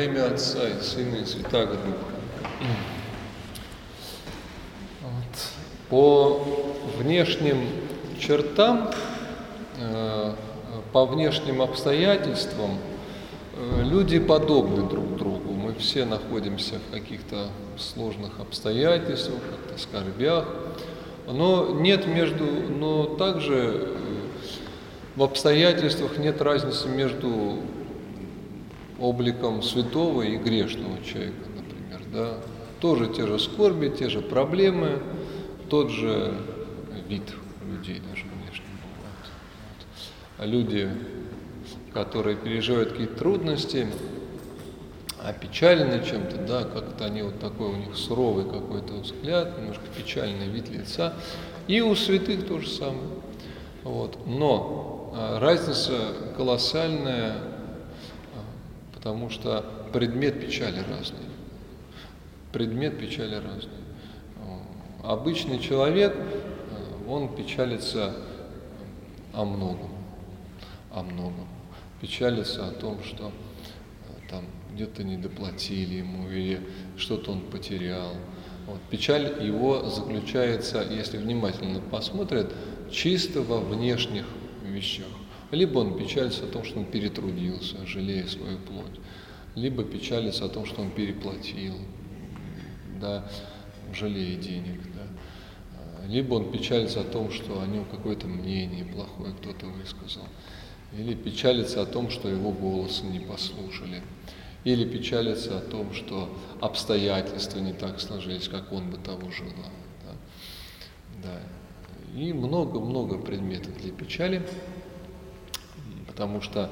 имя Отца и Сына и Святаго Духа. По внешним чертам, по внешним обстоятельствам люди подобны друг другу. Мы все находимся в каких-то сложных обстоятельствах, как-то скорбях, но также в обстоятельствах нет разницы между обликом святого и грешного человека, например, да. Тоже те же скорби, те же проблемы, тот же вид людей даже внешне бывает. А люди, которые переживают какие-то трудности, опечалены чем-то, да, как-то они вот такой у них суровый какой-то взгляд, немножко печальный вид лица. И у святых то же самое. Вот. Но разница колоссальная, потому что предмет печали разный. Предмет печали разный. Обычный человек, он печалится о многом. Печалится о том, что там где-то недоплатили ему или что-то он потерял. Вот. Печаль его заключается, если внимательно посмотрят, чисто во внешних вещах. Либо он печалится о том, что он перетрудился, жалея свою плоть, либо печалится о том, что он переплатил, да, жалея денег, да. Либо он печалится о том, что о нем какое-то мнение плохое кто-то высказал, или печалится о том, что его голоса не послушали, или печалится о том, что обстоятельства не так сложились, как он бы того желал. Да. И много-много предметов для печали, потому что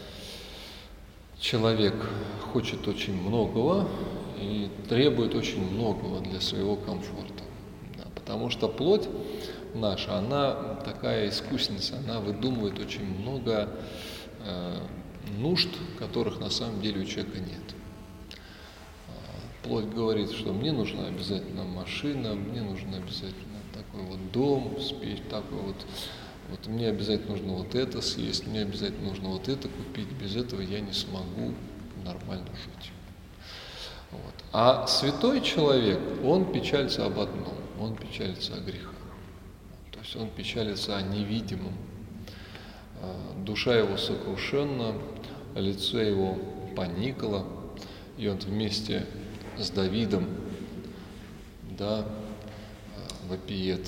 человек хочет очень многого и требует очень многого для своего комфорта. Да, потому что плоть наша, она такая искусница, она выдумывает очень много нужд, которых на самом деле у человека нет. Плоть говорит, что мне нужна обязательно машина, мне нужен обязательно такой вот дом, спеть, такой вот мне обязательно нужно вот это съесть, мне обязательно нужно вот это купить, без этого я не смогу нормально жить. Вот. А святой человек, он печалится об одном, он печалится о грехах. То есть он печалится о невидимом. Душа его сокрушенна, лицо его поникло, и он вместе с Давидом, да, вопиет,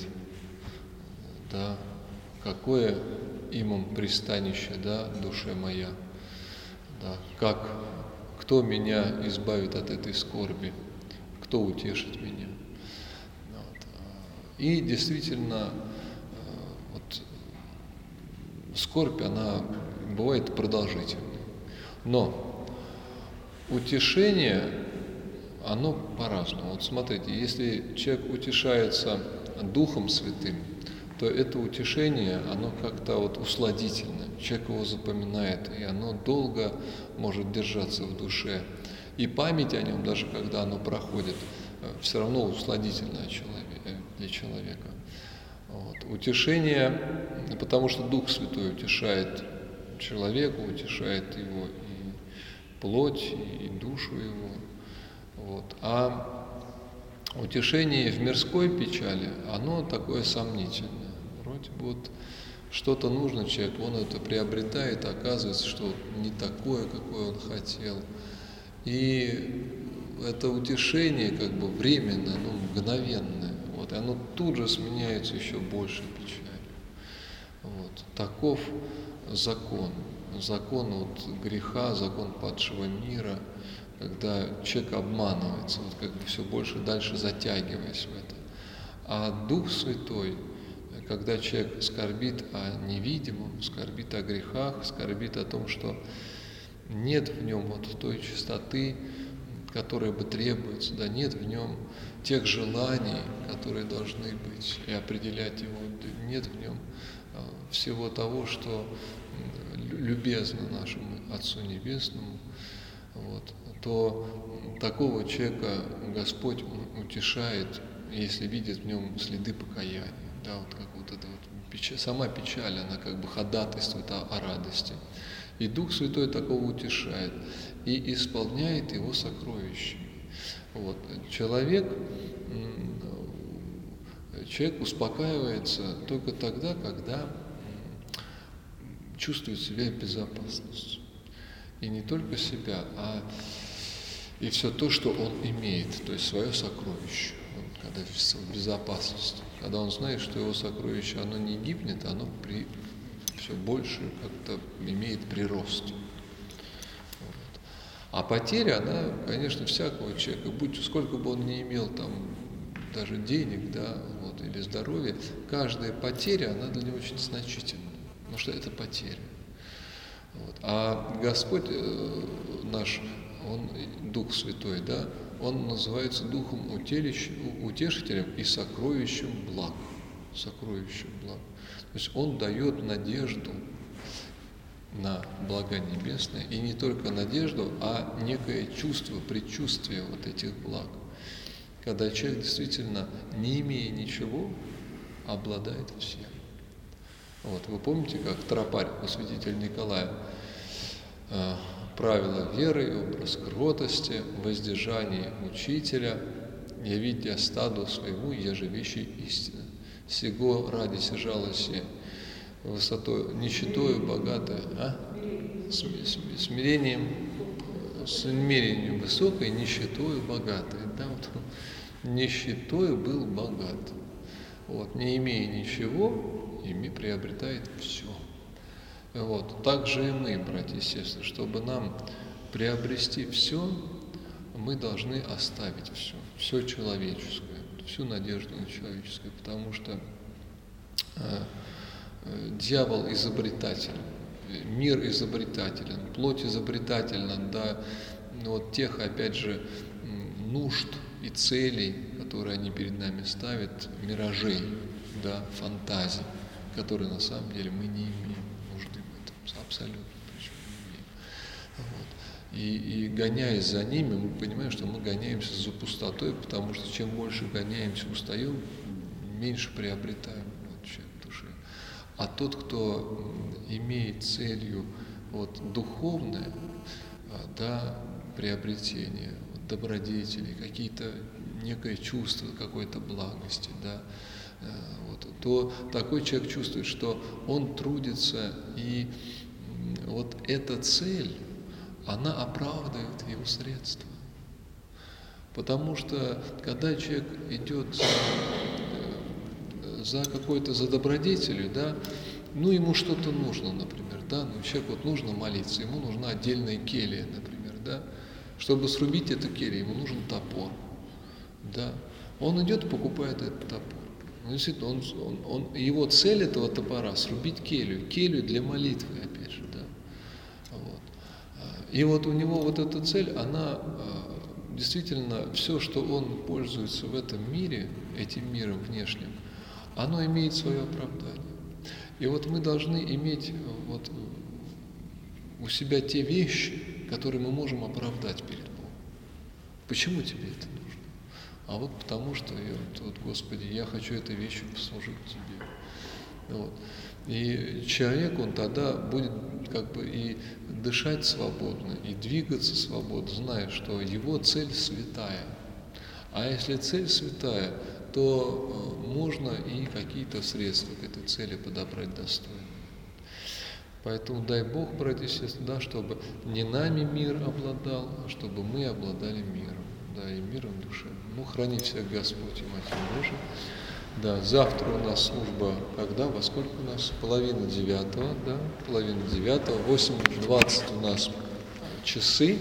да, какое имам пристанище, да, душе моя, да, кто меня избавит от этой скорби, кто утешит меня. Вот. И действительно, вот, скорбь, она бывает продолжительной, но утешение, оно по-разному. Вот смотрите, если человек утешается Духом Святым, то это утешение, оно как-то вот усладительное. Человек его запоминает, и оно долго может держаться в душе. И память о нем, даже когда оно проходит, все равно усладительное для человека. Вот. Утешение, потому что Дух Святой утешает человека, утешает его и плоть, и душу его. Вот. А утешение в мирской печали, оно такое сомнительное. Вроде бы вот что-то нужно человеку, он это приобретает, а оказывается, что не такое, какое он хотел. И это утешение как бы временное, мгновенное. Вот, и оно тут же сменяется еще большей печалью. Вот. Таков закон. Закон от греха, закон падшего мира, когда человек обманывается, вот как бы все больше дальше затягиваясь в это. А Дух Святой, когда человек скорбит о невидимом, скорбит о грехах, скорбит о том, что нет в нем вот той чистоты, которая бы требуется, да, нет в нем тех желаний, которые должны быть и определять его, нет в нем всего того, что любезно нашему Отцу Небесному, вот, то такого человека Господь утешает, если видит в нем следы покаяния. Да, вот как вот эта вот сама печаль, она как бы ходатайствует о радости. И Дух Святой такого утешает. и исполняет его сокровищами. Вот. Человек успокаивается только тогда, когда чувствует себя в безопасности. И не только себя, а и все то, что он имеет, то есть свое сокровище, когда в безопасности. Когда он знает, что его сокровище, оно не гибнет, оно все больше как-то имеет прирост. Вот. А потеря, она, конечно, всякого человека, сколько бы он ни имел там даже денег, да, вот, или здоровья, каждая потеря, она для него очень значительна, потому что это потеря. Вот. А Господь наш, Он Дух Святой, да, Он называется Духом Утешителем и сокровищем благ. Сокровищем благ. То есть Он дает надежду на блага небесные, и не только надежду, а некое чувство, предчувствие вот этих благ. Когда человек действительно, не имея ничего, обладает всем. Вот, вы помните, как тропарь у святителя Николая правила веры, образ кротости, воздержание учителя, явите стаду своему еже вещи истины. Сего ради сижалось высотой, нищетою богатое, смирением, смирением высокой, нищетою богатое. Да, вот, нищетою был богат. Вот, не имея ничего, ими приобретает все. Вот. Так же и мы, братья и сестры, чтобы нам приобрести все, мы должны оставить все человеческое, всю надежду на человеческое, потому что дьявол изобретателен, мир изобретателен, плоть изобретательна до вот тех, опять же, нужд и целей, которые они перед нами ставят, миражей, да, фантазий, которые на самом деле мы не имеем нужды в этом, абсолютно причем не имеем. Вот. И гоняясь за ними, мы понимаем, что мы гоняемся за пустотой, потому что чем больше гоняемся, устаем, меньше приобретаем в душе. А тот, кто имеет целью вот, духовное, да, приобретение, добродетели, какие-то некое чувство какой-то благости, да, вот, то такой человек чувствует, что он трудится, и вот эта цель, она оправдывает его средства. Потому что когда человек идет за какой-то, за добродетелью, да, ну ему что-то нужно, например, да, ну человеку вот нужно молиться, ему нужна отдельная келья, например, да, чтобы срубить эту келью, ему нужен топор, да, он идет и покупает этот топор. Ну, действительно, его цель этого топора — срубить келью для молитвы, опять же, да, вот. И вот у него вот эта цель, она действительно, все, что он пользуется в этом мире, этим миром внешним, оно имеет свое оправдание. И вот мы должны иметь вот у себя те вещи, которые мы можем оправдать перед Богом. Почему тебе это нужно? А вот потому что, Господи, я хочу этой вещью послужить Тебе. Вот. И человек, он тогда будет как бы и дышать свободно, и двигаться свободно, зная, что его цель святая. А если цель святая, то можно и какие-то средства к этой цели подобрать достойно. Поэтому дай Бог, братья и сестры, да, чтобы не нами мир обладал, а чтобы мы обладали миром, да, и миром души. Ну, храни всех Господь и Матерь Божия. Да, завтра у нас служба, когда, во сколько у нас? 8:30, да, 8:30, 8:20 у нас часы.